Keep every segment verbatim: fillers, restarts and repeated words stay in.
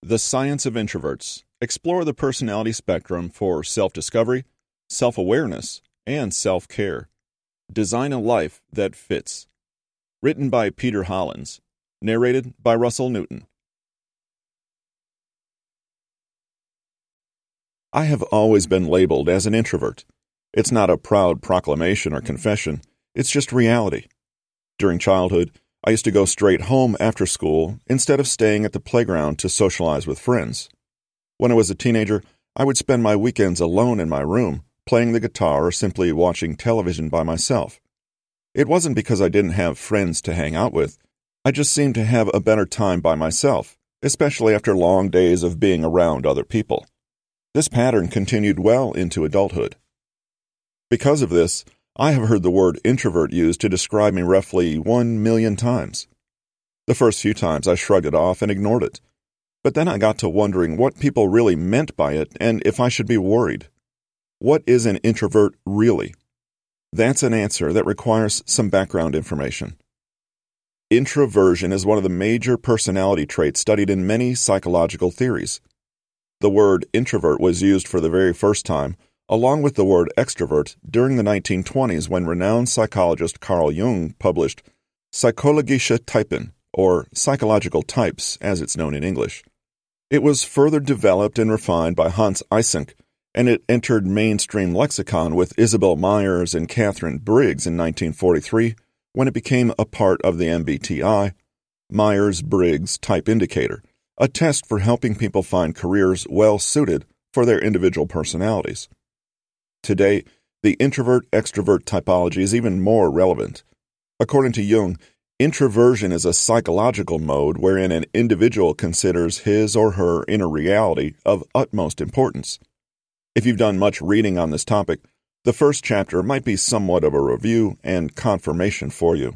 The Science of Introverts. Explore the personality spectrum for self-discovery, self-awareness, and self-care. Design a life that fits. Written by Peter Hollins. Narrated by Russell Newton. I have always been labeled as an introvert. It's not a proud proclamation or confession. It's just reality. During childhood, I used to go straight home after school instead of staying at the playground to socialize with friends. When I was a teenager, I would spend my weekends alone in my room, playing the guitar or simply watching television by myself. It wasn't because I didn't have friends to hang out with. I just seemed to have a better time by myself, especially after long days of being around other people. This pattern continued well into adulthood. Because of this, I have heard the word introvert used to describe me roughly one million times. The first few times I shrugged it off and ignored it. But then I got to wondering what people really meant by it and if I should be worried. What is an introvert really? That's an answer that requires some background information. Introversion is one of the major personality traits studied in many psychological theories. The word introvert was used for the very first time along with the word extrovert during the nineteen twenties when renowned psychologist Carl Jung published Psychologische Typen, or Psychological Types, as it's known in English. It was further developed and refined by Hans Eysenck, and it entered mainstream lexicon with Isabel Myers and Catherine Briggs in nineteen forty-three when it became a part of the M B T I, Myers-Briggs Type Indicator, a test for helping people find careers well-suited for their individual personalities. Today, the introvert-extrovert typology is even more relevant. According to Jung, introversion is a psychological mode wherein an individual considers his or her inner reality of utmost importance. If you've done much reading on this topic, the first chapter might be somewhat of a review and confirmation for you.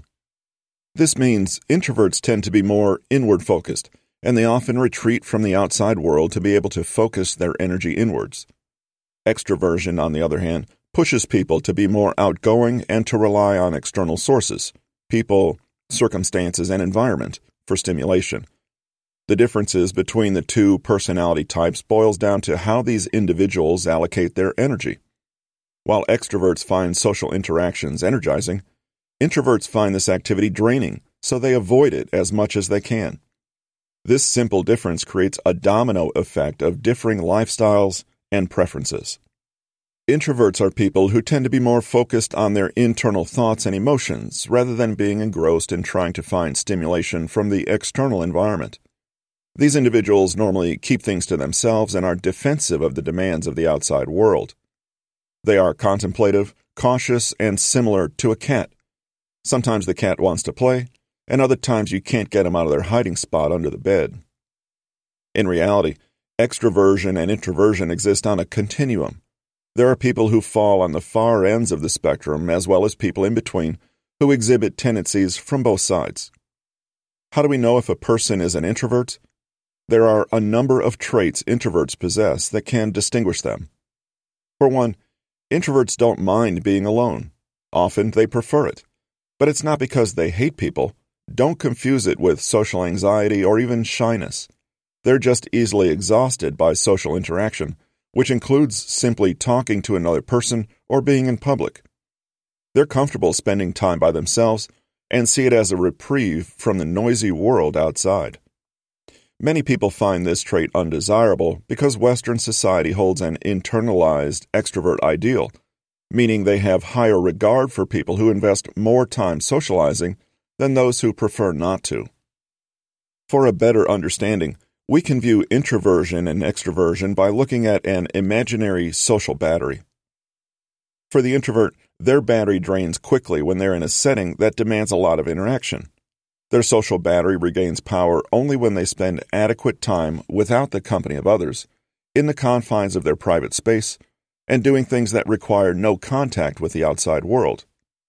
This means introverts tend to be more inward-focused, and they often retreat from the outside world to be able to focus their energy inwards. Extroversion, on the other hand, pushes people to be more outgoing and to rely on external sources, people, circumstances, and environment, for stimulation. The differences between the two personality types boils down to how these individuals allocate their energy. While extroverts find social interactions energizing, introverts find this activity draining, so they avoid it as much as they can. This simple difference creates a domino effect of differing lifestyles and preferences. Introverts are people who tend to be more focused on their internal thoughts and emotions rather than being engrossed in trying to find stimulation from the external environment. These individuals normally keep things to themselves and are defensive of the demands of the outside world. They are contemplative, cautious, and similar to a cat. Sometimes the cat wants to play, and other times you can't get them out of their hiding spot under the bed. In reality, extroversion and introversion exist on a continuum. There are people who fall on the far ends of the spectrum, as well as people in between, who exhibit tendencies from both sides. How do we know if a person is an introvert? There are a number of traits introverts possess that can distinguish them. For one, introverts don't mind being alone. Often they prefer it. But it's not because they hate people. Don't confuse it with social anxiety or even shyness. They're just easily exhausted by social interaction, which includes simply talking to another person or being in public. They're comfortable spending time by themselves and see it as a reprieve from the noisy world outside. Many people find this trait undesirable because Western society holds an internalized extrovert ideal, meaning they have higher regard for people who invest more time socializing than those who prefer not to. For a better understanding, we can view introversion and extroversion by looking at an imaginary social battery. For the introvert, their battery drains quickly when they're in a setting that demands a lot of interaction. Their social battery regains power only when they spend adequate time without the company of others, in the confines of their private space, and doing things that require no contact with the outside world.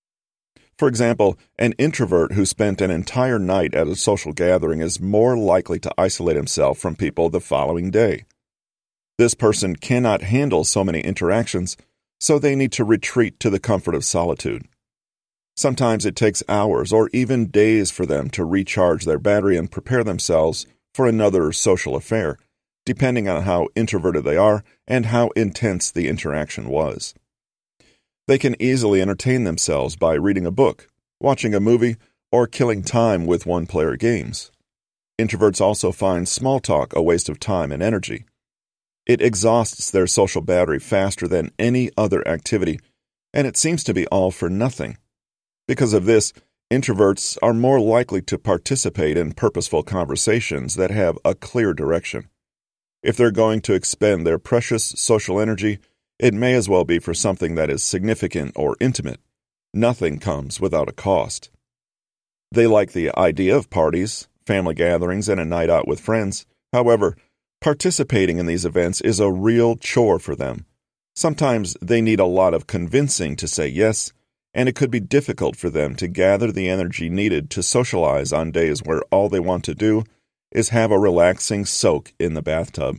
For example, an introvert who spent an entire night at a social gathering is more likely to isolate himself from people the following day. This person cannot handle so many interactions, so they need to retreat to the comfort of solitude. Sometimes it takes hours or even days for them to recharge their battery and prepare themselves for another social affair, depending on how introverted they are and how intense the interaction was. They can easily entertain themselves by reading a book, watching a movie, or killing time with one-player games. Introverts also find small talk a waste of time and energy. It exhausts their social battery faster than any other activity, and it seems to be all for nothing. Because of this, introverts are more likely to participate in purposeful conversations that have a clear direction. If they're going to expend their precious social energy, it may as well be for something that is significant or intimate. Nothing comes without a cost. They like the idea of parties, family gatherings, and a night out with friends. However, participating in these events is a real chore for them. Sometimes they need a lot of convincing to say yes, and it could be difficult for them to gather the energy needed to socialize on days where all they want to do is have a relaxing soak in the bathtub.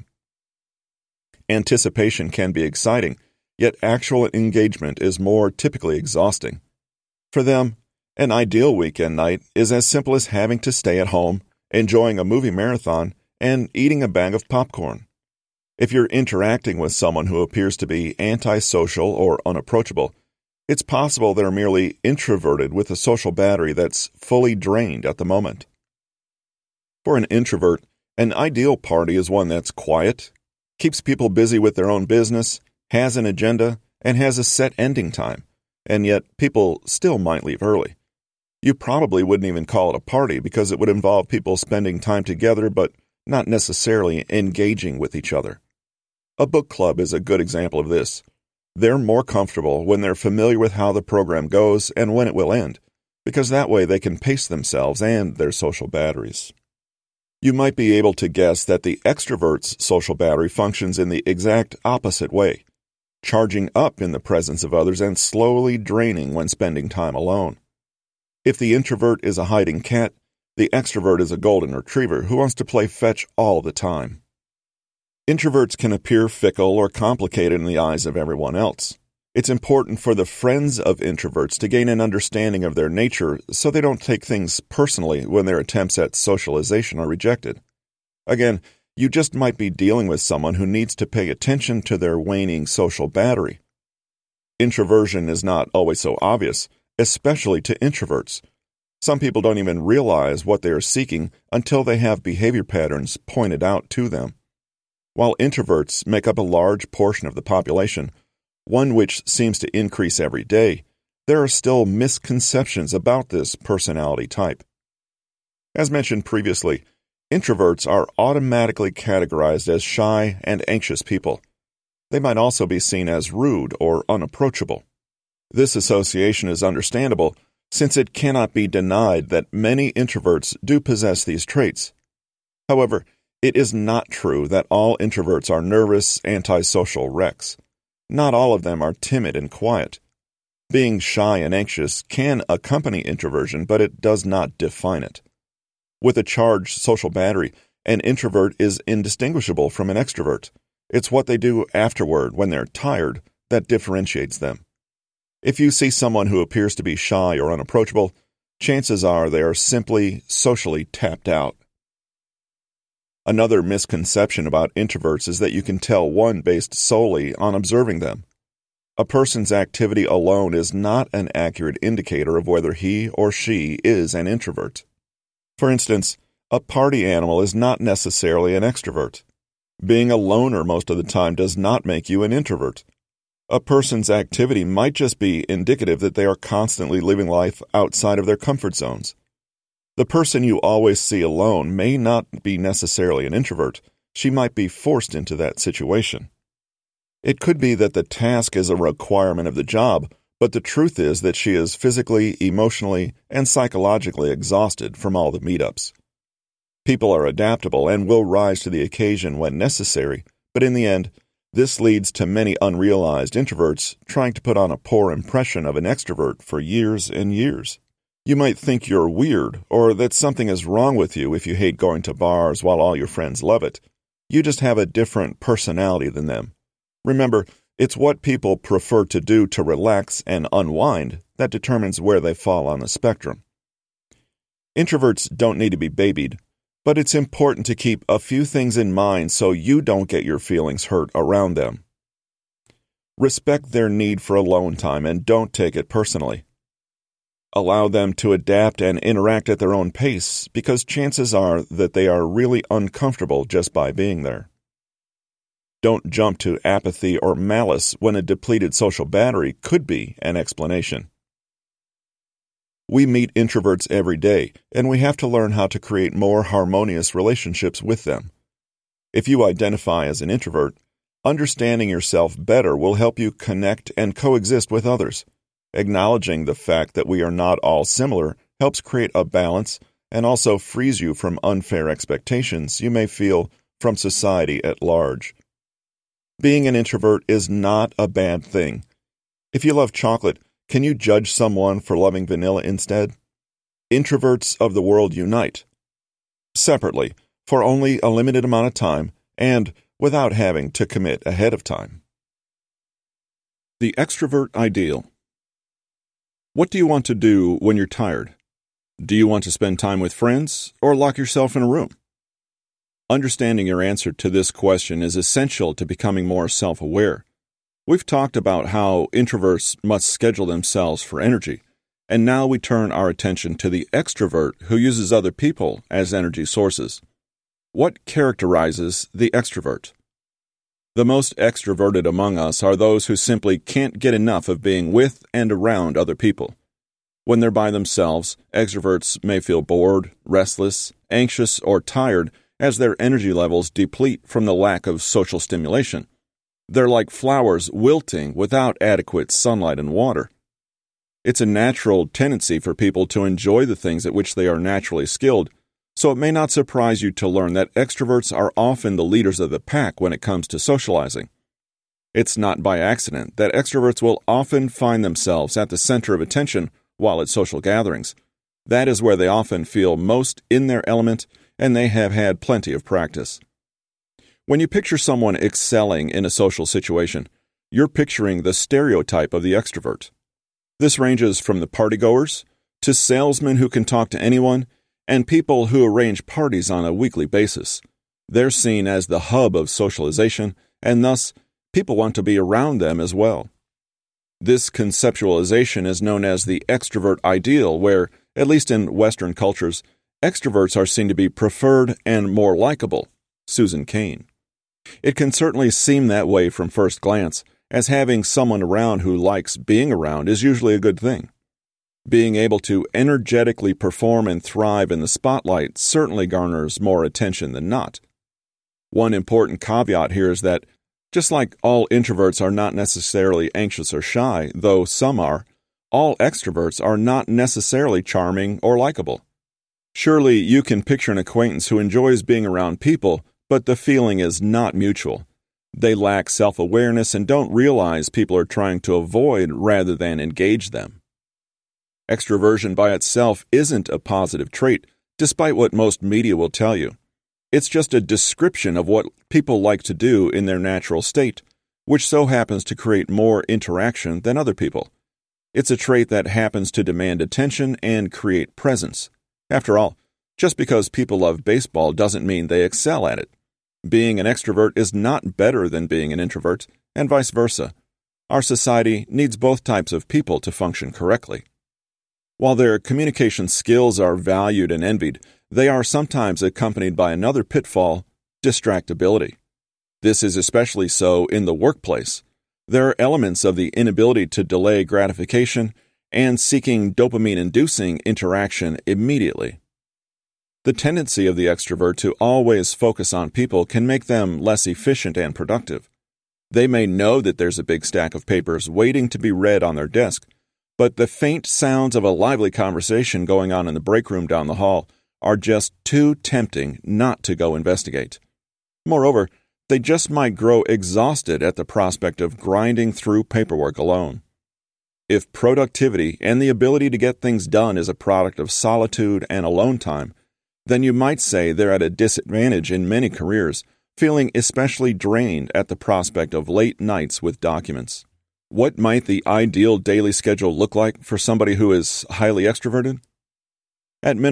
Anticipation can be exciting, yet actual engagement is more typically exhausting. For them, an ideal weekend night is as simple as having to stay at home, enjoying a movie marathon, and eating a bag of popcorn. If you're interacting with someone who appears to be antisocial or unapproachable, it's possible they're merely introverted with a social battery that's fully drained at the moment. For an introvert, an ideal party is one that's quiet, keeps people busy with their own business, has an agenda, and has a set ending time, and yet people still might leave early. You probably wouldn't even call it a party because it would involve people spending time together but not necessarily engaging with each other. A book club is a good example of this. They're more comfortable when they're familiar with how the program goes and when it will end, because that way they can pace themselves and their social batteries. You might be able to guess that the extrovert's social battery functions in the exact opposite way, charging up in the presence of others and slowly draining when spending time alone. If the introvert is a hiding cat, the extrovert is a golden retriever who wants to play fetch all the time. Introverts can appear fickle or complicated in the eyes of everyone else. It's important for the friends of introverts to gain an understanding of their nature so they don't take things personally when their attempts at socialization are rejected. Again, you just might be dealing with someone who needs to pay attention to their waning social battery. Introversion is not always so obvious, especially to introverts. Some people don't even realize what they are seeking until they have behavior patterns pointed out to them. While introverts make up a large portion of the population, one which seems to increase every day, there are still misconceptions about this personality type. As mentioned previously, introverts are automatically categorized as shy and anxious people. They might also be seen as rude or unapproachable. This association is understandable since it cannot be denied that many introverts do possess these traits. However, it is not true that all introverts are nervous, antisocial wrecks. Not all of them are timid and quiet. Being shy and anxious can accompany introversion, but it does not define it. With a charged social battery, an introvert is indistinguishable from an extrovert. It's what they do afterward when they're tired that differentiates them. If you see someone who appears to be shy or unapproachable, chances are they are simply socially tapped out. Another misconception about introverts is that you can tell one based solely on observing them. A person's activity alone is not an accurate indicator of whether he or she is an introvert. For instance, a party animal is not necessarily an extrovert. Being a loner most of the time does not make you an introvert. A person's activity might just be indicative that they are constantly living life outside of their comfort zones. The person you always see alone may not be necessarily an introvert. She might be forced into that situation. It could be that the task is a requirement of the job, but the truth is that she is physically, emotionally, and psychologically exhausted from all the meetups. People are adaptable and will rise to the occasion when necessary, but in the end, this leads to many unrealized introverts trying to put on a poor impression of an extrovert for years and years. You might think you're weird or that something is wrong with you if you hate going to bars while all your friends love it. You just have a different personality than them. Remember, it's what people prefer to do to relax and unwind that determines where they fall on the spectrum. Introverts don't need to be babied, But it's important to keep a few things in mind so you don't get your feelings hurt around them. Respect their need for alone time and don't take it personally. Allow them to adapt and interact at their own pace because chances are that they are really uncomfortable just by being there. Don't jump to apathy or malice when a depleted social battery could be an explanation. We meet introverts every day, and we have to learn how to create more harmonious relationships with them. If you identify as an introvert, understanding yourself better will help you connect and coexist with others. Acknowledging the fact that we are not all similar helps create a balance and also frees you from unfair expectations you may feel from society at large. Being an introvert is not a bad thing. If you love chocolate, can you judge someone for loving vanilla instead? Introverts of the world unite. Separately, for only a limited amount of time, and without having to commit ahead of time. The extrovert ideal. What do you want to do when you're tired? Do you want to spend time with friends or lock yourself in a room? Understanding your answer to this question is essential to becoming more self-aware. We've talked about how introverts must schedule themselves for energy, and now we turn our attention to the extrovert who uses other people as energy sources. What characterizes the extrovert? The most extroverted among us are those who simply can't get enough of being with and around other people. When they're by themselves, extroverts may feel bored, restless, anxious, or tired as their energy levels deplete from the lack of social stimulation. They're like flowers wilting without adequate sunlight and water. It's a natural tendency for people to enjoy the things at which they are naturally skilled, so it may not surprise you to learn that extroverts are often the leaders of the pack when it comes to socializing. It's not by accident that extroverts will often find themselves at the center of attention while at social gatherings. That is where they often feel most in their element, and they have had plenty of practice. When you picture someone excelling in a social situation, you're picturing the stereotype of the extrovert. This ranges from the partygoers to salesmen who can talk to anyone and people who arrange parties on a weekly basis. They're seen as the hub of socialization, and thus, people want to be around them as well. This conceptualization is known as the extrovert ideal, where, at least in Western cultures, extroverts are seen to be preferred and more likable. Susan Cain. It can certainly seem that way from first glance, as having someone around who likes being around is usually a good thing. Being able to energetically perform and thrive in the spotlight certainly garners more attention than not. One important caveat here is that, just like all introverts are not necessarily anxious or shy, though some are, all extroverts are not necessarily charming or likable. Surely you can picture an acquaintance who enjoys being around people, but the feeling is not mutual. They lack self-awareness and don't realize people are trying to avoid rather than engage them. Extroversion by itself isn't a positive trait, despite what most media will tell you. It's just a description of what people like to do in their natural state, which so happens to create more interaction than other people. It's a trait that happens to demand attention and create presence. After all, just because people love baseball doesn't mean they excel at it. Being an extrovert is not better than being an introvert, and vice versa. Our society needs both types of people to function correctly. While their communication skills are valued and envied, they are sometimes accompanied by another pitfall, distractibility. This is especially so in the workplace. There are elements of the inability to delay gratification and seeking dopamine-inducing interaction immediately. The tendency of the extrovert to always focus on people can make them less efficient and productive. They may know that there's a big stack of papers waiting to be read on their desk, but the faint sounds of a lively conversation going on in the break room down the hall are just too tempting not to go investigate. Moreover, they just might grow exhausted at the prospect of grinding through paperwork alone. If productivity and the ability to get things done is a product of solitude and alone time, then you might say they're at a disadvantage in many careers, feeling especially drained at the prospect of late nights with documents. What might the ideal daily schedule look like for somebody who is highly extroverted? At minimum,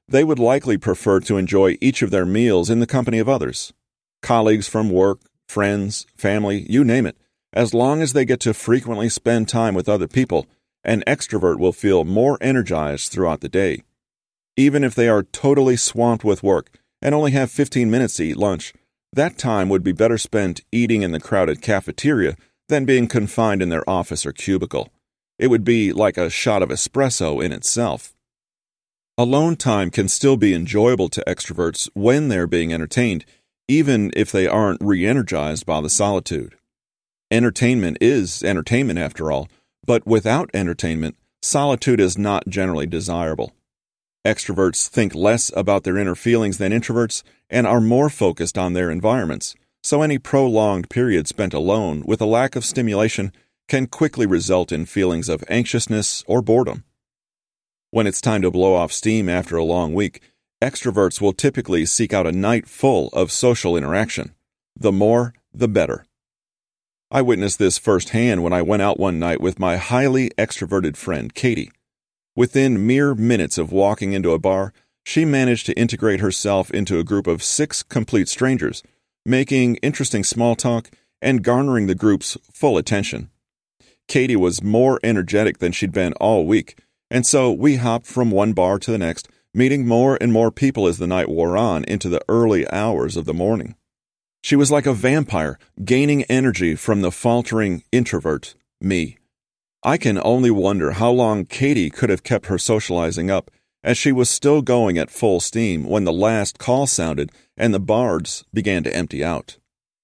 they would likely prefer to enjoy each of their meals in the company of others. Colleagues from work, friends, family, you name it. As long as they get to frequently spend time with other people, an extrovert will feel more energized throughout the day. Even if they are totally swamped with work and only have fifteen minutes to eat lunch, that time would be better spent eating in the crowded cafeteria than being confined in their office or cubicle. It would be like a shot of espresso in itself. Alone time can still be enjoyable to extroverts when they're being entertained, even if they aren't re-energized by the solitude. Entertainment is entertainment after all, but without entertainment, solitude is not generally desirable. Extroverts think less about their inner feelings than introverts and are more focused on their environments, so any prolonged period spent alone with a lack of stimulation can quickly result in feelings of anxiousness or boredom. When it's time to blow off steam after a long week, extroverts will typically seek out a night full of social interaction. The more, the better. I witnessed this firsthand when I went out one night with my highly extroverted friend, Katie. Within mere minutes of walking into a bar, she managed to integrate herself into a group of six complete strangers, making interesting small talk and garnering the group's full attention. Katie was more energetic than she'd been all week, and so we hopped from one bar to the next, meeting more and more people as the night wore on into the early hours of the morning. She was like a vampire, gaining energy from the faltering introvert, me. I can only wonder how long Katie could have kept her socializing up, as she was still going at full steam when the last call sounded and the bars began to empty out.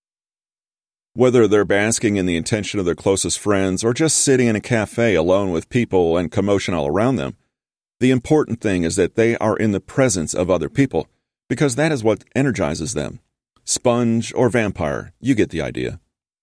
Whether they're basking in the attention of their closest friends or just sitting in a cafe alone with people and commotion all around them, the important thing is that they are in the presence of other people, because that is what energizes them. Sponge or vampire, you get the idea.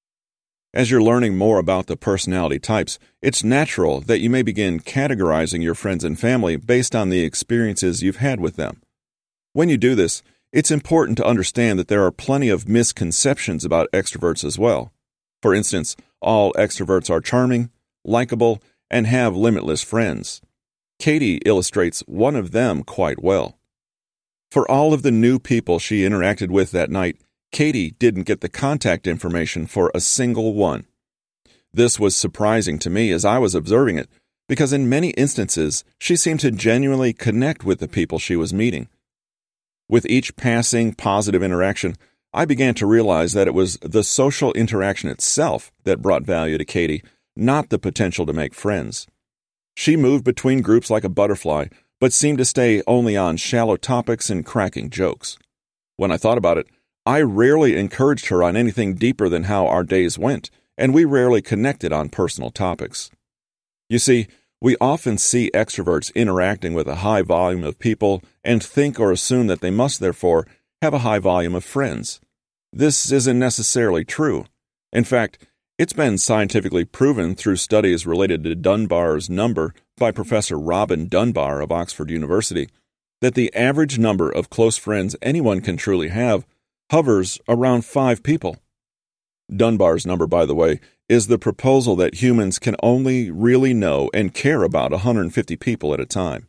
As you're learning more about the personality types, it's natural that you may begin categorizing your friends and family based on the experiences you've had with them. When you do this, it's important to understand that there are plenty of misconceptions about extroverts as well. For instance, all extroverts are charming, likable, and have limitless friends. Katie illustrates one of them quite well. For all of the new people she interacted with that night, Katie didn't get the contact information for a single one. This was surprising to me as I was observing it, because in many instances, she seemed to genuinely connect with the people she was meeting. With each passing positive interaction, I began to realize that it was the social interaction itself that brought value to Katie, not the potential to make friends. She moved between groups like a butterfly, but seemed to stay only on shallow topics and cracking jokes. When I thought about it, I rarely encouraged her on anything deeper than how our days went, and we rarely connected on personal topics. You see, we often see extroverts interacting with a high volume of people and think or assume that they must, therefore, have a high volume of friends. This isn't necessarily true. In fact, it's been scientifically proven through studies related to Dunbar's number by Professor Robin Dunbar of Oxford University that the average number of close friends anyone can truly have hovers around five people. Dunbar's number, by the way, is the proposal that humans can only really know and care about one hundred fifty people at a time.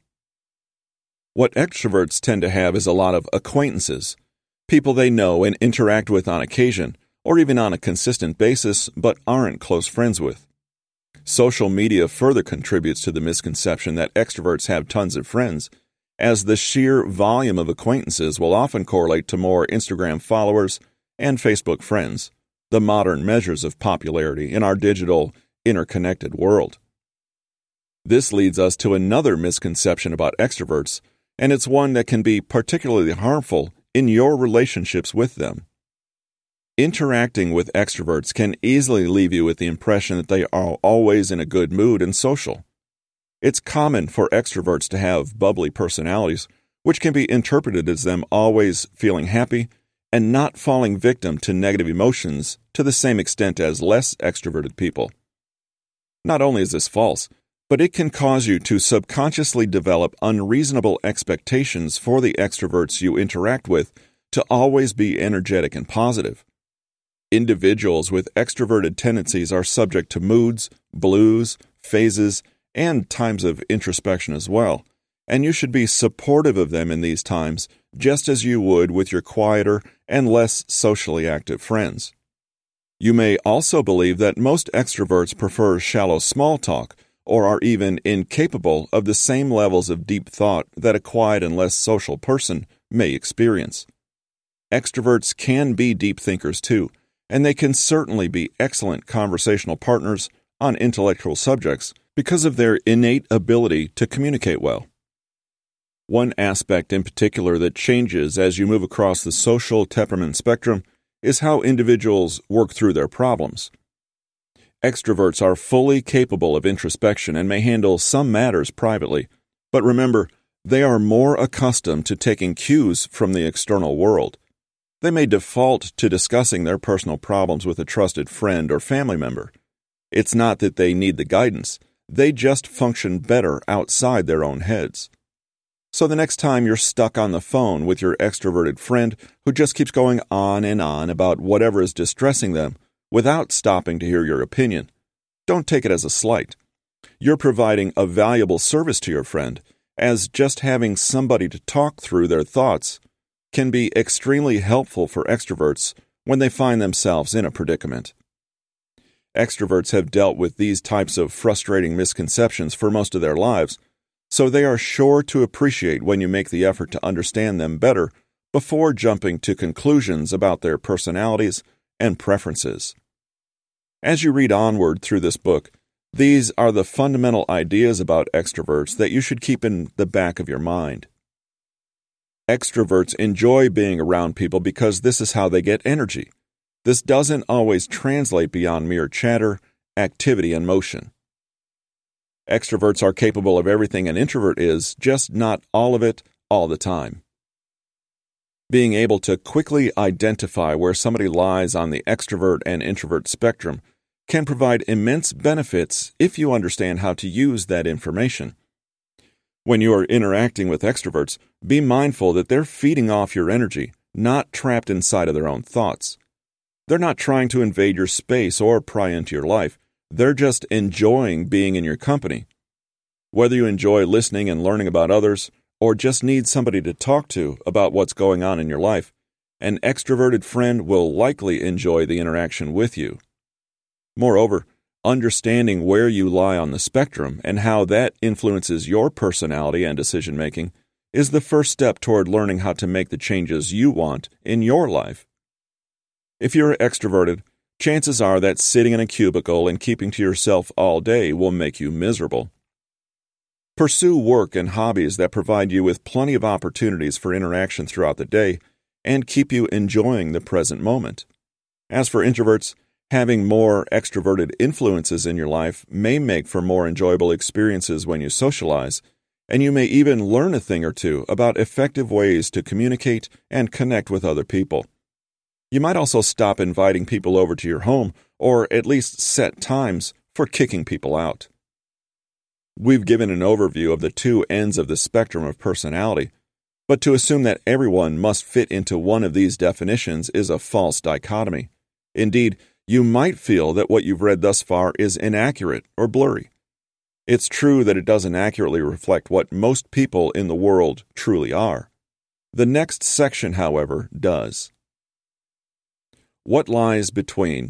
What extroverts tend to have is a lot of acquaintances, people they know and interact with on occasion, or even on a consistent basis, but aren't close friends with. Social media further contributes to the misconception that extroverts have tons of friends, as the sheer volume of acquaintances will often correlate to more Instagram followers and Facebook friends, the modern measures of popularity in our digital, interconnected world. This leads us to another misconception about extroverts, and it's one that can be particularly harmful in your relationships with them. Interacting with extroverts can easily leave you with the impression that they are always in a good mood and social. It's common for extroverts to have bubbly personalities, which can be interpreted as them always feeling happy and not falling victim to negative emotions to the same extent as less extroverted people. Not only is this false, but it can cause you to subconsciously develop unreasonable expectations for the extroverts you interact with to always be energetic and positive. Individuals with extroverted tendencies are subject to moods, blues, phases, and times of introspection as well, and you should be supportive of them in these times, just as you would with your quieter and less socially active friends. You may also believe that most extroverts prefer shallow small talk, or are even incapable of the same levels of deep thought that a quiet and less social person may experience. Extroverts can be deep thinkers too, and they can certainly be excellent conversational partners on intellectual subjects because of their innate ability to communicate well. One aspect in particular that changes as you move across the social temperament spectrum is how individuals work through their problems. Extroverts are fully capable of introspection and may handle some matters privately, but remember, they are more accustomed to taking cues from the external world. They may default to discussing their personal problems with a trusted friend or family member. It's not that they need the guidance, they just function better outside their own heads. So the next time you're stuck on the phone with your extroverted friend who just keeps going on and on about whatever is distressing them without stopping to hear your opinion, don't take it as a slight. You're providing a valuable service to your friend, as just having somebody to talk through their thoughts can be extremely helpful for extroverts when they find themselves in a predicament. Extroverts have dealt with these types of frustrating misconceptions for most of their lives, so they are sure to appreciate when you make the effort to understand them better before jumping to conclusions about their personalities and preferences. As you read onward through this book, these are the fundamental ideas about extroverts that you should keep in the back of your mind. Extroverts enjoy being around people because this is how they get energy. This doesn't always translate beyond mere chatter, activity, and motion. Extroverts are capable of everything an introvert is, just not all of it all the time. Being able to quickly identify where somebody lies on the extrovert and introvert spectrum can provide immense benefits if you understand how to use that information. When you are interacting with extroverts, be mindful that they're feeding off your energy, not trapped inside of their own thoughts. They're not trying to invade your space or pry into your life. They're just enjoying being in your company. Whether you enjoy listening and learning about others, or just need somebody to talk to about what's going on in your life, an extroverted friend will likely enjoy the interaction with you. Moreover, understanding where you lie on the spectrum and how that influences your personality and decision-making is the first step toward learning how to make the changes you want in your life. If you're extroverted, chances are that sitting in a cubicle and keeping to yourself all day will make you miserable. Pursue work and hobbies that provide you with plenty of opportunities for interaction throughout the day and keep you enjoying the present moment. As for introverts, having more extroverted influences in your life may make for more enjoyable experiences when you socialize, and you may even learn a thing or two about effective ways to communicate and connect with other people. You might also stop inviting people over to your home, or at least set times for kicking people out. We've given an overview of the two ends of the spectrum of personality, but to assume that everyone must fit into one of these definitions is a false dichotomy. Indeed, you might feel that what you've read thus far is inaccurate or blurry. It's true that it doesn't accurately reflect what most people in the world truly are. The next section, however, does. What lies between?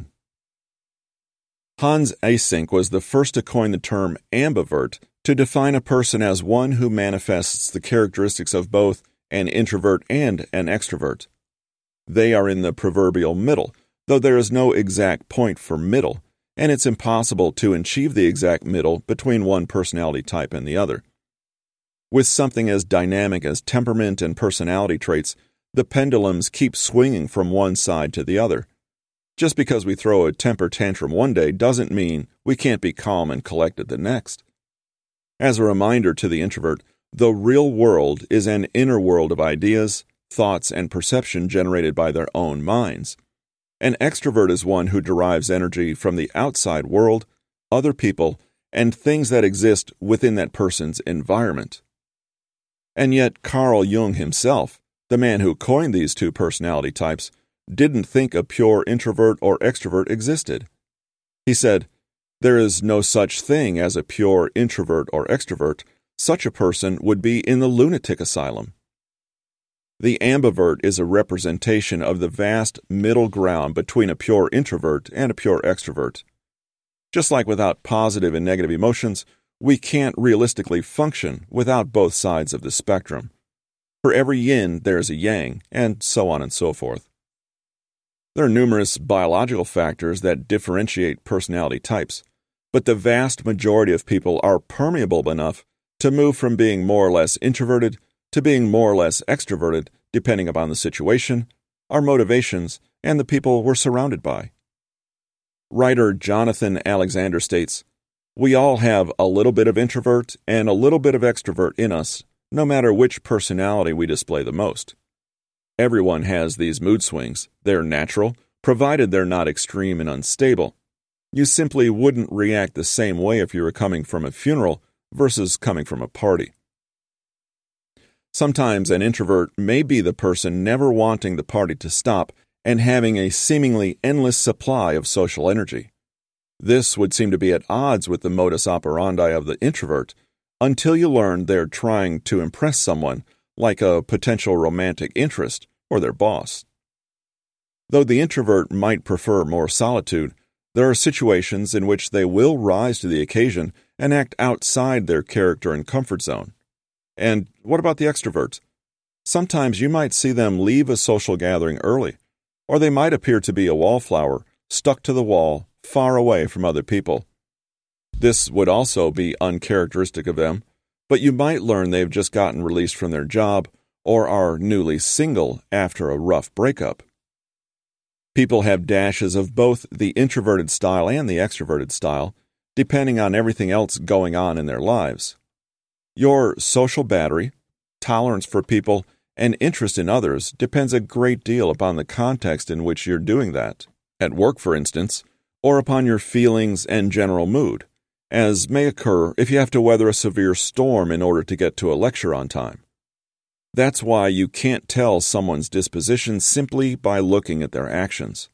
Hans Eysenck was the first to coin the term ambivert to define a person as one who manifests the characteristics of both an introvert and an extrovert. They are in the proverbial middle, though there is no exact point for middle, and it's impossible to achieve the exact middle between one personality type and the other. With something as dynamic as temperament and personality traits, the pendulums keep swinging from one side to the other. Just because we throw a temper tantrum one day doesn't mean we can't be calm and collected the next. As a reminder to the introvert, the real world is an inner world of ideas, thoughts, and perception generated by their own minds. An extrovert is one who derives energy from the outside world, other people, and things that exist within that person's environment. And yet Carl Jung himself, the man who coined these two personality types, didn't think a pure introvert or extrovert existed. He said, "There is no such thing as a pure introvert or extrovert, Such a person would be in the lunatic asylum. The ambivert is a representation of the vast middle ground between a pure introvert and a pure extrovert. Just like without positive and negative emotions, we can't realistically function without both sides of the spectrum. For every yin, there's a yang, and so on and so forth. There are numerous biological factors that differentiate personality types, but the vast majority of people are permeable enough to move from being more or less introverted to being more or less extroverted, depending upon the situation, our motivations, and the people we're surrounded by. Writer Jonathan Alexander states, "We all have a little bit of introvert and a little bit of extrovert in us, no matter which personality we display the most. Everyone has these mood swings. They're natural, provided they're not extreme and unstable. You simply wouldn't react the same way if you were coming from a funeral versus coming from a party." Sometimes an introvert may be the person never wanting the party to stop and having a seemingly endless supply of social energy. This would seem to be at odds with the modus operandi of the introvert until you learn they're trying to impress someone, like a potential romantic interest or their boss. Though the introvert might prefer more solitude, there are situations in which they will rise to the occasion and act outside their character and comfort zone. And what about the extrovert? Sometimes you might see them leave a social gathering early, or they might appear to be a wallflower, stuck to the wall, far away from other people. This would also be uncharacteristic of them, but you might learn they've just gotten released from their job or are newly single after a rough breakup. People have dashes of both the introverted style and the extroverted style, depending on everything else going on in their lives. Your social battery, tolerance for people, and interest in others depends a great deal upon the context in which you're doing that, at work for instance, or upon your feelings and general mood, as may occur if you have to weather a severe storm in order to get to a lecture on time. That's why you can't tell someone's disposition simply by looking at their actions.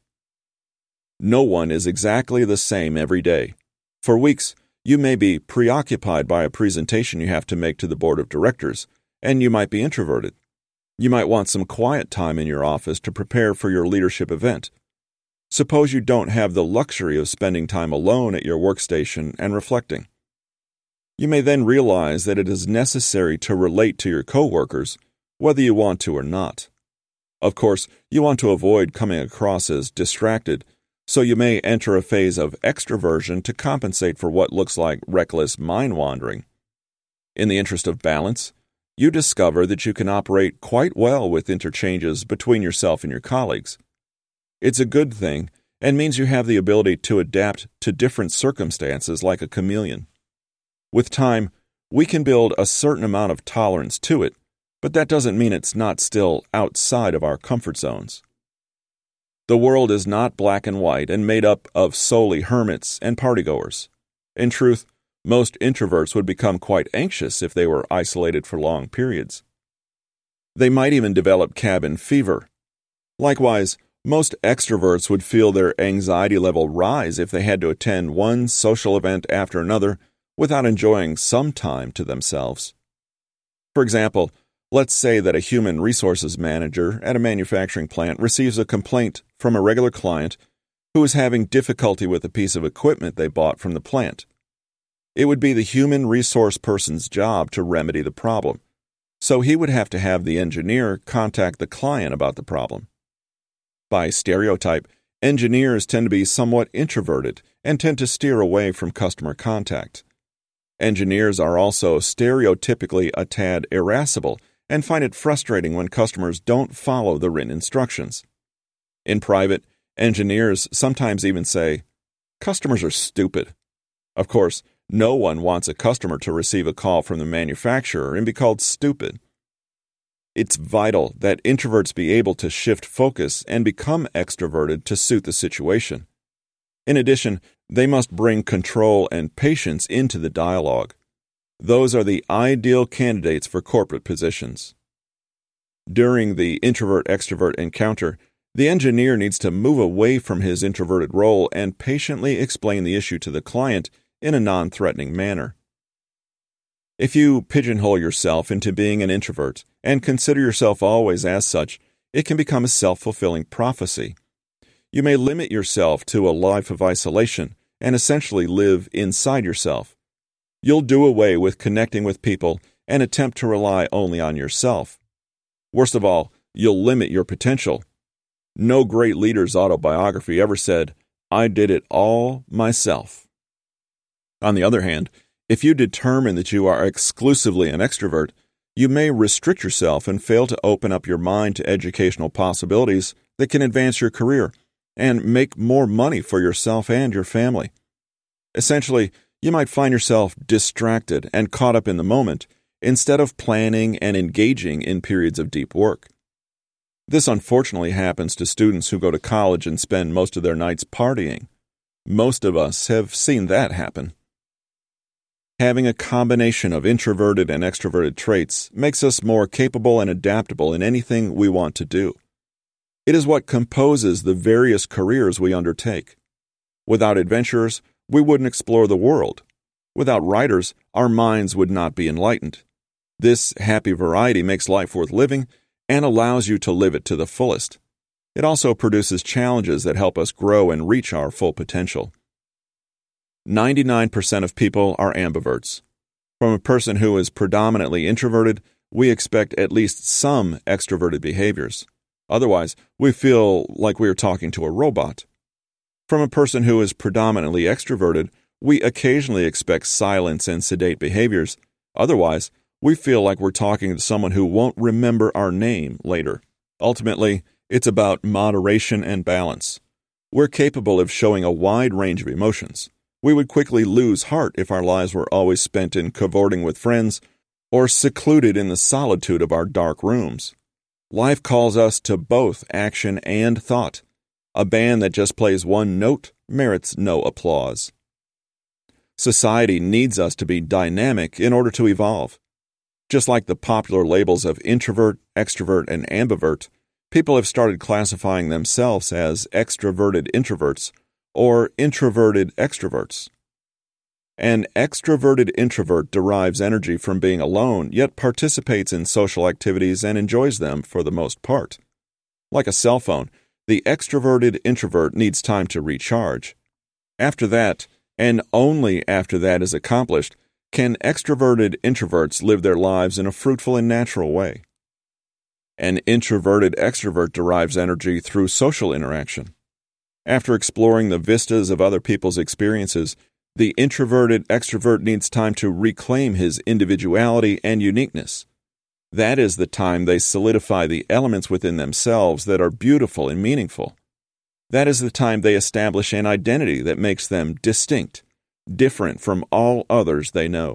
No one is exactly the same every day. For weeks, you may be preoccupied by a presentation you have to make to the board of directors, and you might be introverted. You might want some quiet time in your office to prepare for your leadership event. Suppose you don't have the luxury of spending time alone at your workstation and reflecting. You may then realize that it is necessary to relate to your coworkers, whether you want to or not. Of course, you want to avoid coming across as distracted, so you may enter a phase of extroversion to compensate for what looks like reckless mind-wandering. In the interest of balance, you discover that you can operate quite well with interchanges between yourself and your colleagues. It's a good thing and means you have the ability to adapt to different circumstances like a chameleon. With time, we can build a certain amount of tolerance to it, but that doesn't mean it's not still outside of our comfort zones. The world is not black and white and made up of solely hermits and partygoers. In truth, most introverts would become quite anxious if they were isolated for long periods. They might even develop cabin fever. Likewise, most extroverts would feel their anxiety level rise if they had to attend one social event after another without enjoying some time to themselves. For example, let's say that a human resources manager at a manufacturing plant receives a complaint from a regular client who is having difficulty with a piece of equipment they bought from the plant. It would be the human resource person's job to remedy the problem, so he would have to have the engineer contact the client about the problem. By stereotype, engineers tend to be somewhat introverted and tend to steer away from customer contact. Engineers are also stereotypically a tad irascible and find it frustrating when customers don't follow the written instructions. In private, engineers sometimes even say, "Customers are stupid." Of course, no one wants a customer to receive a call from the manufacturer and be called stupid. It's vital that introverts be able to shift focus and become extroverted to suit the situation. In addition, they must bring control and patience into the dialogue. Those are the ideal candidates for corporate positions. During the introvert-extrovert encounter, the engineer needs to move away from his introverted role and patiently explain the issue to the client in a non-threatening manner. If you pigeonhole yourself into being an introvert and consider yourself always as such, it can become a self-fulfilling prophecy. You may limit yourself to a life of isolation and essentially live inside yourself. You'll do away with connecting with people and attempt to rely only on yourself. Worst of all, you'll limit your potential. No great leader's autobiography ever said, "I did it all myself." On the other hand, if you determine that you are exclusively an extrovert, you may restrict yourself and fail to open up your mind to educational possibilities that can advance your career and make more money for yourself and your family. Essentially, you might find yourself distracted and caught up in the moment instead of planning and engaging in periods of deep work. This unfortunately happens to students who go to college and spend most of their nights partying. Most of us have seen that happen. Having a combination of introverted and extroverted traits makes us more capable and adaptable in anything we want to do. It is what composes the various careers we undertake. Without adventurers, we wouldn't explore the world. Without writers, our minds would not be enlightened. This happy variety makes life worth living and allows you to live it to the fullest. It also produces challenges that help us grow and reach our full potential. ninety-nine percent of people are ambiverts. From a person who is predominantly introverted, we expect at least some extroverted behaviors. Otherwise, we feel like we are talking to a robot. From a person who is predominantly extroverted, we occasionally expect silence and sedate behaviors. Otherwise, we feel like we're talking to someone who won't remember our name later. Ultimately, it's about moderation and balance. We're capable of showing a wide range of emotions. We would quickly lose heart if our lives were always spent in cavorting with friends or secluded in the solitude of our dark rooms. Life calls us to both action and thought. A band that just plays one note merits no applause. Society needs us to be dynamic in order to evolve. Just like the popular labels of introvert, extrovert, and ambivert, people have started classifying themselves as extroverted introverts or introverted extroverts. An extroverted introvert derives energy from being alone, yet participates in social activities and enjoys them for the most part. Like a cell phone, the extroverted introvert needs time to recharge. After that, and only after that is accomplished, can extroverted introverts live their lives in a fruitful and natural way. An introverted extrovert derives energy through social interaction. After exploring the vistas of other people's experiences, the introverted extrovert needs time to reclaim his individuality and uniqueness. That is the time they solidify the elements within themselves that are beautiful and meaningful. That is the time they establish an identity that makes them distinct, different from all others they know.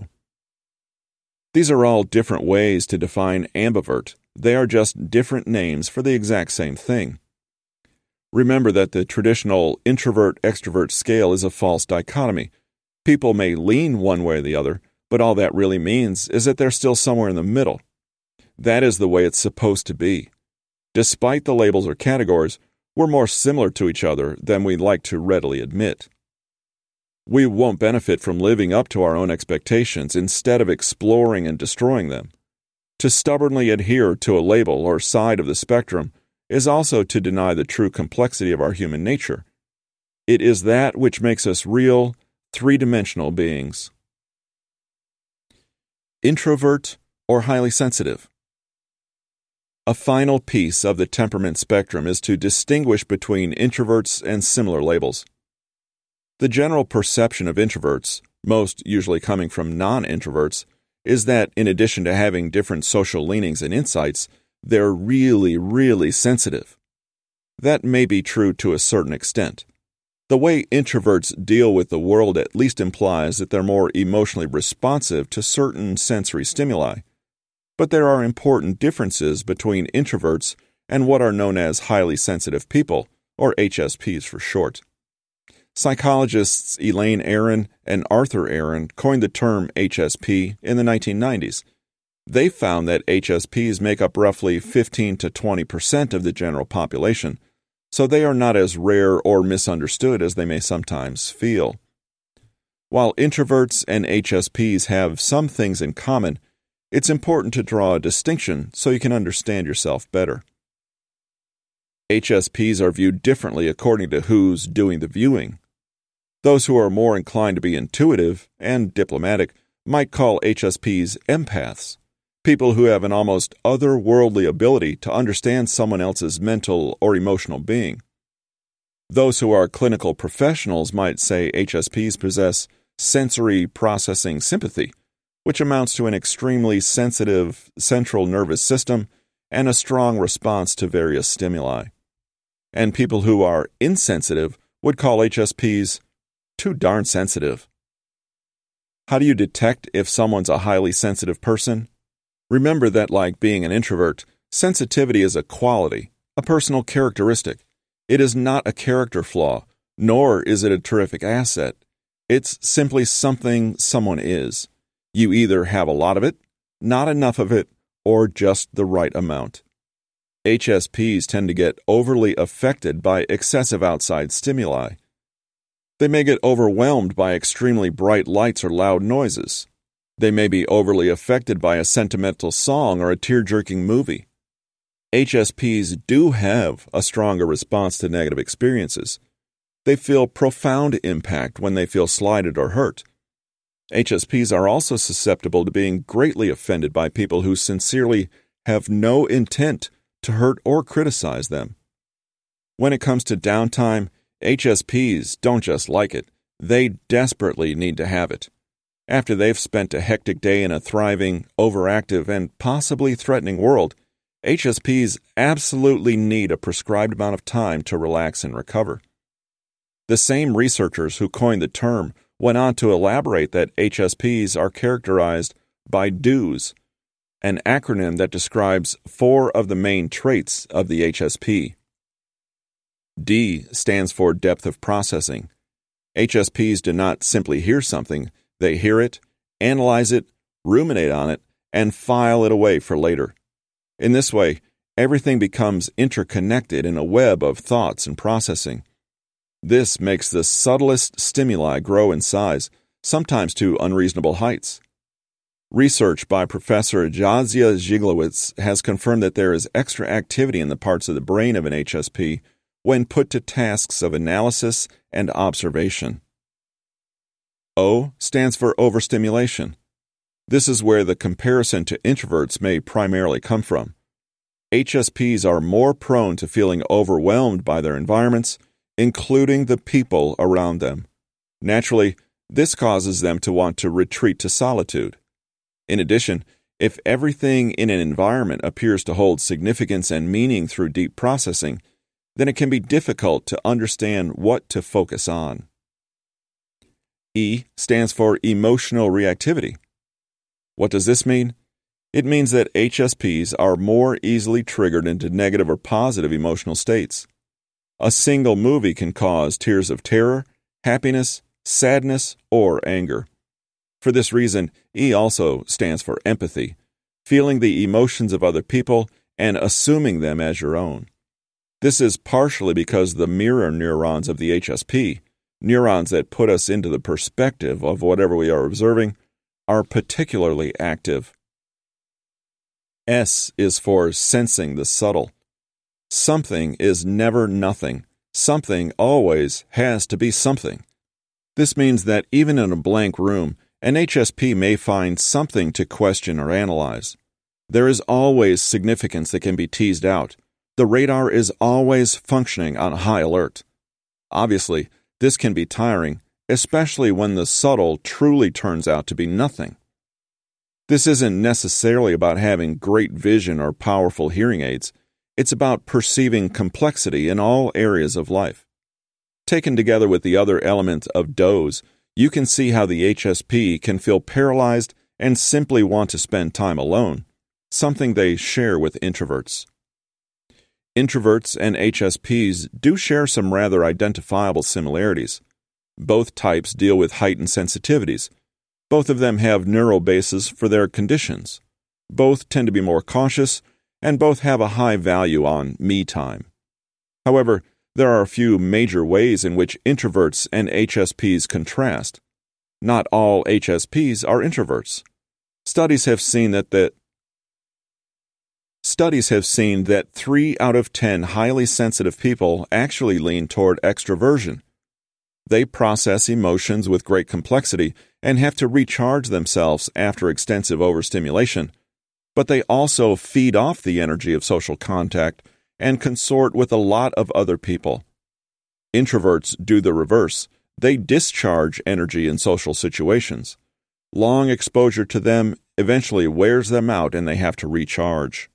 These are all different ways to define ambivert. They are just different names for the exact same thing. Remember that the traditional introvert-extrovert scale is a false dichotomy. People may lean one way or the other, but all that really means is that they're still somewhere in the middle. That is the way it's supposed to be. Despite the labels or categories, we're more similar to each other than we'd like to readily admit. We won't benefit from living up to our own expectations instead of exploring and destroying them. To stubbornly adhere to a label or side of the spectrum is also to deny the true complexity of our human nature. It is that which makes us real, three-dimensional beings. Introvert or highly sensitive. A final piece of the temperament spectrum is to distinguish between introverts and similar labels. The general perception of introverts, most usually coming from non-introverts, is that in addition to having different social leanings and insights, they're really, really sensitive. That may be true to a certain extent. The way introverts deal with the world at least implies that they're more emotionally responsive to certain sensory stimuli. But there are important differences between introverts and what are known as highly sensitive people, or H S Ps for short. Psychologists Elaine Aron and Arthur Aron coined the term H S P in the nineteen nineties. They found that H S Ps make up roughly fifteen to twenty percent of the general population, so they are not as rare or misunderstood as they may sometimes feel. While introverts and H S Ps have some things in common, it's important to draw a distinction so you can understand yourself better. H S Ps are viewed differently according to who's doing the viewing. Those who are more inclined to be intuitive and diplomatic might call H S Ps empaths, people who have an almost otherworldly ability to understand someone else's mental or emotional being. Those who are clinical professionals might say H S Ps possess sensory processing sympathy, which amounts to an extremely sensitive central nervous system and a strong response to various stimuli. And people who are insensitive would call H S Ps too darn sensitive. How do you detect if someone's a highly sensitive person? Remember that, like being an introvert, sensitivity is a quality, a personal characteristic. It is not a character flaw, nor is it a terrific asset. It's simply something someone is. You either have a lot of it, not enough of it, or just the right amount. H S Ps tend to get overly affected by excessive outside stimuli. They may get overwhelmed by extremely bright lights or loud noises. They may be overly affected by a sentimental song or a tear-jerking movie. H S Ps do have a stronger response to negative experiences. They feel profound impact when they feel slighted or hurt. H S Ps are also susceptible to being greatly offended by people who sincerely have no intent to hurt or criticize them. When it comes to downtime, H S Ps don't just like it, they desperately need to have it. After they've spent a hectic day in a thriving, overactive, and possibly threatening world, H S Ps absolutely need a prescribed amount of time to relax and recover. The same researchers who coined the term went on to elaborate that H S Ps are characterized by DOS, an acronym that describes four of the main traits of the H S P. D stands for depth of processing. H S Ps do not simply hear something, they hear it, analyze it, ruminate on it, and file it away for later. In this way, everything becomes interconnected in a web of thoughts and processing. This makes the subtlest stimuli grow in size, sometimes to unreasonable heights. Research by Professor Jadzia Ziglowitz has confirmed that there is extra activity in the parts of the brain of an H S P when put to tasks of analysis and observation. O stands for overstimulation. This is where the comparison to introverts may primarily come from. H S Ps are more prone to feeling overwhelmed by their environments, including the people around them. Naturally, this causes them to want to retreat to solitude. In addition, if everything in an environment appears to hold significance and meaning through deep processing, then it can be difficult to understand what to focus on. E stands for emotional reactivity. What does this mean? It means that H S Ps are more easily triggered into negative or positive emotional states. A single movie can cause tears of terror, happiness, sadness, or anger. For this reason, E also stands for empathy, feeling the emotions of other people and assuming them as your own. This is partially because the mirror neurons of the H S P, neurons that put us into the perspective of whatever we are observing, are particularly active. S is for sensing the subtle. Something is never nothing. Something always has to be something. This means that even in a blank room, an H S P may find something to question or analyze. There is always significance that can be teased out. The radar is always functioning on high alert. Obviously, this can be tiring, especially when the subtle truly turns out to be nothing. This isn't necessarily about having great vision or powerful hearing aids. It's about perceiving complexity in all areas of life. Taken together with the other element of DOS, you can see how the H S P can feel paralyzed and simply want to spend time alone, something they share with introverts. Introverts and H S Ps do share some rather identifiable similarities. Both types deal with heightened sensitivities. Both of them have neural bases for their conditions. Both tend to be more cautious, and both have a high value on me time. However, there are a few major ways in which introverts and H S Ps contrast. Not all H S Ps are introverts. Studies have seen that that Studies have seen that three out of ten highly sensitive people actually lean toward extroversion. They process emotions with great complexity and have to recharge themselves after extensive overstimulation, but they also feed off the energy of social contact and consort with a lot of other people. Introverts do the reverse. They discharge energy in social situations. Long exposure to them eventually wears them out and they have to recharge.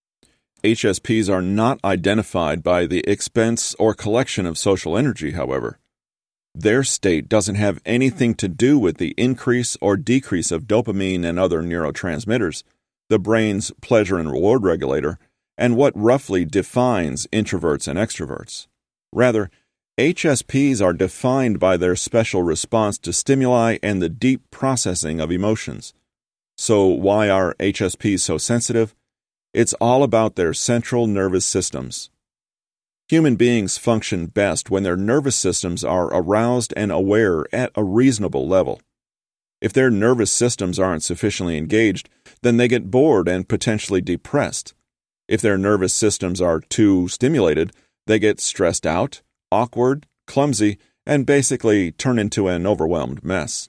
H S Ps are not identified by the expense or collection of social energy, however. Their state doesn't have anything to do with the increase or decrease of dopamine and other neurotransmitters, the brain's pleasure and reward regulator, and what roughly defines introverts and extroverts. Rather, H S Ps are defined by their special response to stimuli and the deep processing of emotions. So why are H S Ps so sensitive? It's all about their central nervous systems. Human beings function best when their nervous systems are aroused and aware at a reasonable level. If their nervous systems aren't sufficiently engaged, then they get bored and potentially depressed. If their nervous systems are too stimulated, they get stressed out, awkward, clumsy, and basically turn into an overwhelmed mess.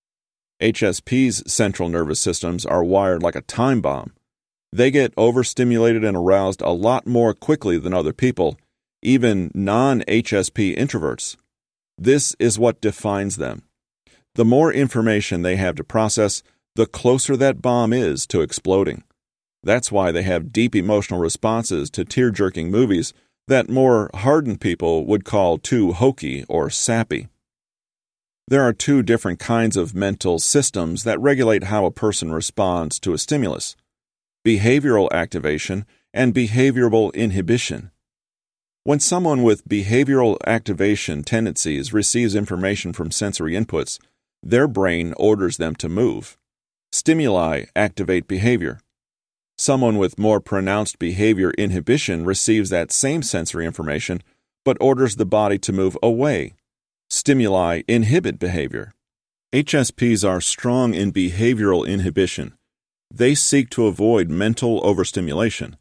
H S Ps' central nervous systems are wired like a time bomb. They get overstimulated and aroused a lot more quickly than other people, even non-H S P introverts. This is what defines them. The more information they have to process, the closer that bomb is to exploding. That's why they have deep emotional responses to tear-jerking movies that more hardened people would call too hokey or sappy. There are two different kinds of mental systems that regulate how a person responds to a stimulus: behavioral activation and behavioral inhibition. When someone with behavioral activation tendencies receives information from sensory inputs, their brain orders them to move. Stimuli activate behavior. Someone with more pronounced behavior inhibition receives that same sensory information, but orders the body to move away. Stimuli inhibit behavior. H S Ps are strong in behavioral inhibition. They seek to avoid mental overstimulation.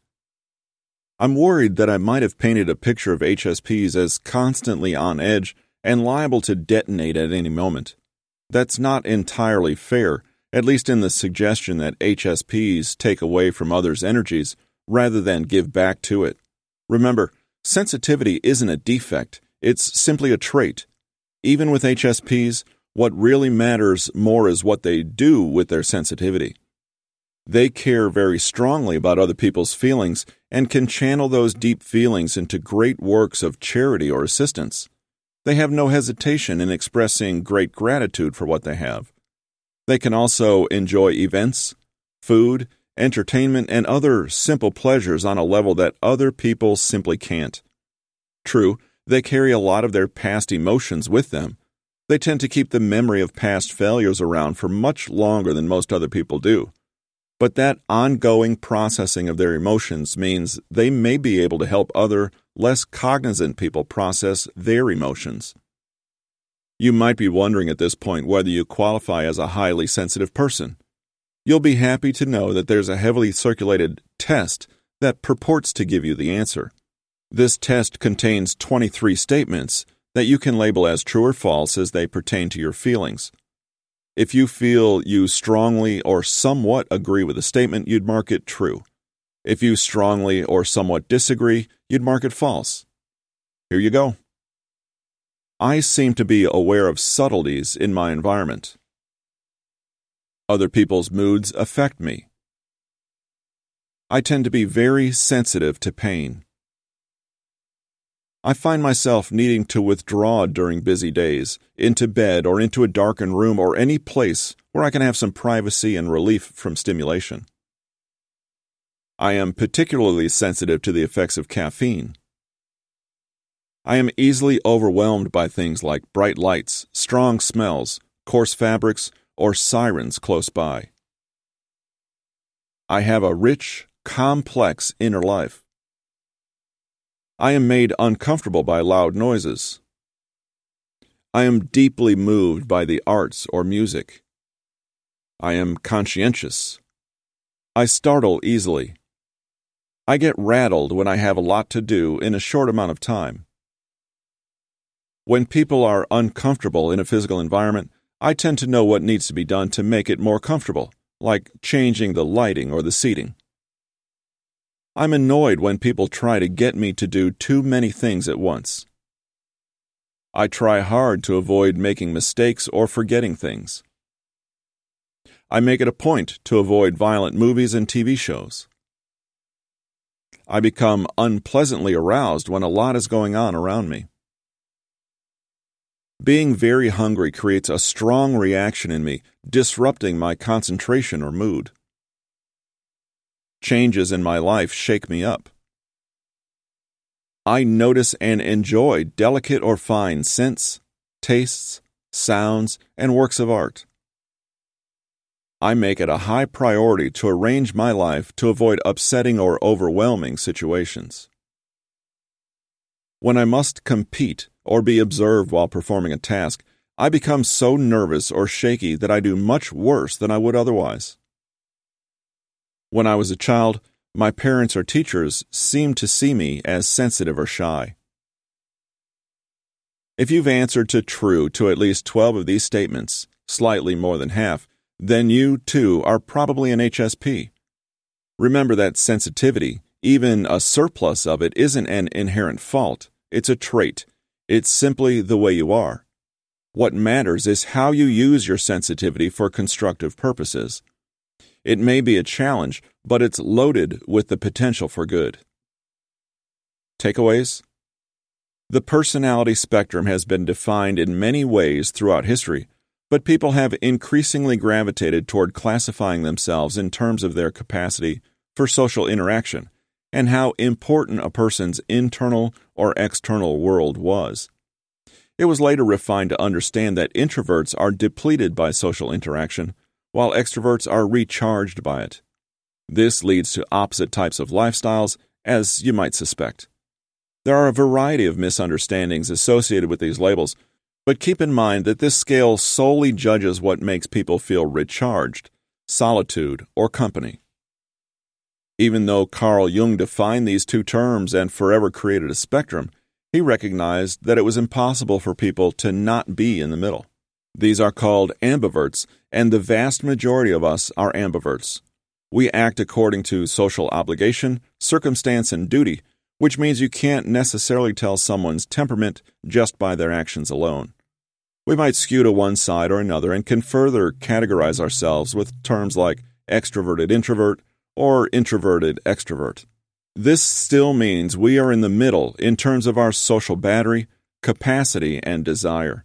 I'm worried that I might have painted a picture of H S Ps as constantly on edge and liable to detonate at any moment. That's not entirely fair, at least in the suggestion that H S Ps take away from others' energies rather than give back to it. Remember, sensitivity isn't a defect, it's simply a trait. Even with H S Ps, what really matters more is what they do with their sensitivity. They care very strongly about other people's feelings and can channel those deep feelings into great works of charity or assistance. They have no hesitation in expressing great gratitude for what they have. They can also enjoy events, food, entertainment, and other simple pleasures on a level that other people simply can't. True, they carry a lot of their past emotions with them. They tend to keep the memory of past failures around for much longer than most other people do. But that ongoing processing of their emotions means they may be able to help other, less cognizant people process their emotions. You might be wondering at this point whether you qualify as a highly sensitive person. You'll be happy to know that there's a heavily circulated test that purports to give you the answer. This test contains twenty-three statements that you can label as true or false as they pertain to your feelings. If you feel you strongly or somewhat agree with a statement, you'd mark it true. If you strongly or somewhat disagree, you'd mark it false. Here you go. I seem to be aware of subtleties in my environment. Other people's moods affect me. I tend to be very sensitive to pain. I find myself needing to withdraw during busy days, into bed or into a darkened room or any place where I can have some privacy and relief from stimulation. I am particularly sensitive to the effects of caffeine. I am easily overwhelmed by things like bright lights, strong smells, coarse fabrics, or sirens close by. I have a rich, complex inner life. I am made uncomfortable by loud noises. I am deeply moved by the arts or music. I am conscientious. I startle easily. I get rattled when I have a lot to do in a short amount of time. When people are uncomfortable in a physical environment, I tend to know what needs to be done to make it more comfortable, like changing the lighting or the seating. I'm annoyed when people try to get me to do too many things at once. I try hard to avoid making mistakes or forgetting things. I make it a point to avoid violent movies and T V shows. I become unpleasantly aroused when a lot is going on around me. Being very hungry creates a strong reaction in me, disrupting my concentration or mood. Changes in my life shake me up. I notice and enjoy delicate or fine scents, tastes, sounds, and works of art. I make it a high priority to arrange my life to avoid upsetting or overwhelming situations. When I must compete or be observed while performing a task, I become so nervous or shaky that I do much worse than I would otherwise. When I was a child, my parents or teachers seemed to see me as sensitive or shy. If you've answered to true to at least twelve of these statements, slightly more than half, then you, too, are probably an H S P. Remember that sensitivity, even a surplus of it, isn't an inherent fault. It's a trait. It's simply the way you are. What matters is how you use your sensitivity for constructive purposes. It may be a challenge, but it's loaded with the potential for good. Takeaways? The personality spectrum has been defined in many ways throughout history, but people have increasingly gravitated toward classifying themselves in terms of their capacity for social interaction and how important a person's internal or external world was. It was later refined to understand that introverts are depleted by social interaction, while extroverts are recharged by it. This leads to opposite types of lifestyles, as you might suspect. There are a variety of misunderstandings associated with these labels, but keep in mind that this scale solely judges what makes people feel recharged, solitude, or company. Even though Carl Jung defined these two terms and forever created a spectrum, he recognized that it was impossible for people to not be in the middle. These are called ambiverts, and the vast majority of us are ambiverts. We act according to social obligation, circumstance, and duty, which means you can't necessarily tell someone's temperament just by their actions alone. We might skew to one side or another and can further categorize ourselves with terms like extroverted introvert or introverted extrovert. This still means we are in the middle in terms of our social battery, capacity, and desire.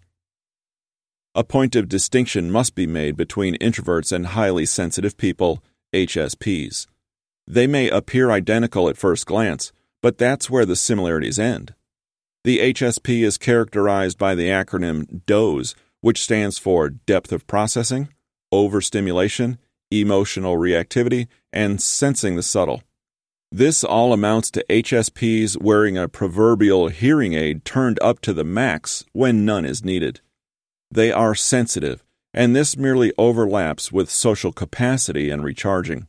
A point of distinction must be made between introverts and highly sensitive people, H S Ps. They may appear identical at first glance, but that's where the similarities end. The H S P is characterized by the acronym DOSE, which stands for depth of processing, overstimulation, emotional reactivity, and sensing the subtle. This all amounts to H S Ps wearing a proverbial hearing aid turned up to the max when none is needed. They are sensitive, and this merely overlaps with social capacity and recharging.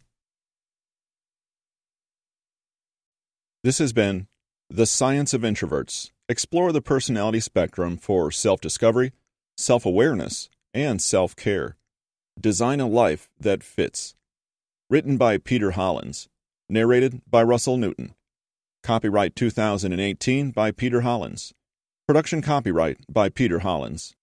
This has been The Science of Introverts. Explore the personality spectrum for self-discovery, self-awareness, and self-care. Design a life that fits. Written by Peter Hollins. Narrated by Russell Newton. Copyright two thousand eighteen by Peter Hollins. Production copyright by Peter Hollins.